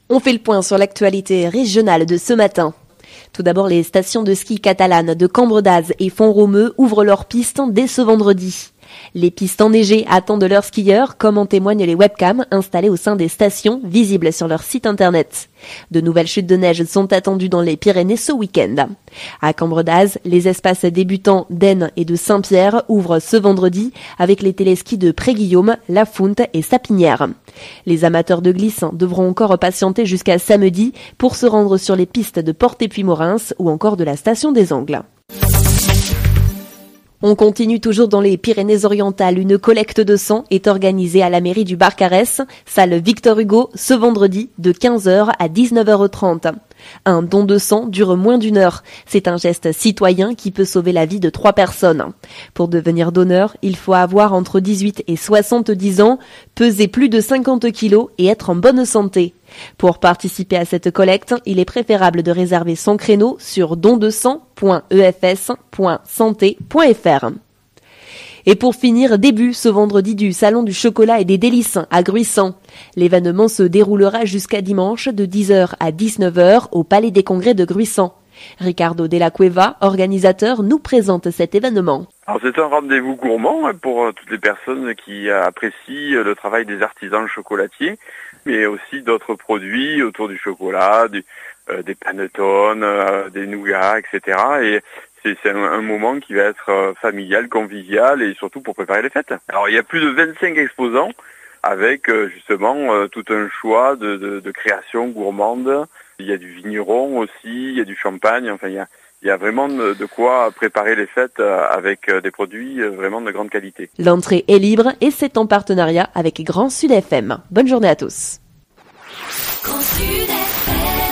On fait le point sur l'actualité régionale de ce matin. Tout d'abord, les stations de ski catalanes de Cambre d'Az et Font-Romeu ouvrent leurs pistes dès ce vendredi. Les pistes enneigées attendent leurs skieurs, comme en témoignent les webcams installées au sein des stations, visibles sur leur site internet. De nouvelles chutes de neige sont attendues dans les Pyrénées ce week-end. À Cambre d'Az, les espaces débutants d'Aisne et de Saint-Pierre ouvrent ce vendredi avec les téléskis de Pré-Guillaume, La Founte et Sapinière. Les amateurs de glisse devront encore patienter jusqu'à samedi pour se rendre sur les pistes de Port-et-Puy-Morins ou encore de la station des Angles. On continue toujours dans les Pyrénées-Orientales. Une collecte de sang est organisée à la mairie du Barcarès, salle Victor Hugo, ce vendredi de 15h à 19h30. Un don de sang dure moins d'1 heure. C'est un geste citoyen qui peut sauver la vie de 3 personnes. Pour devenir donneur, il faut avoir entre 18 et 70 ans, peser plus de 50 kilos et être en bonne santé. Pour participer à cette collecte, il est préférable de réserver son créneau sur dondesang.efs.santé.fr. Et pour finir, début ce vendredi du Salon du chocolat et des délices à Gruissant. L'événement se déroulera jusqu'à dimanche de 10h à 19h au Palais des Congrès de Gruissant. Ricardo Della Cueva, organisateur, nous présente cet événement. Alors c'est un rendez-vous gourmand pour toutes les personnes qui apprécient le travail des artisans chocolatiers, mais aussi d'autres produits autour du chocolat, des panettones, des nougats, etc. Et c'est un moment qui va être familial, convivial et surtout pour préparer les fêtes. Alors il y a plus de 25 exposants avec justement tout un choix de créations gourmandes. Il y a du vigneron aussi, il y a du champagne, enfin il y a vraiment de quoi préparer les fêtes avec des produits vraiment de grande qualité. L'entrée est libre et c'est en partenariat avec Grand Sud FM. Bonne journée à tous.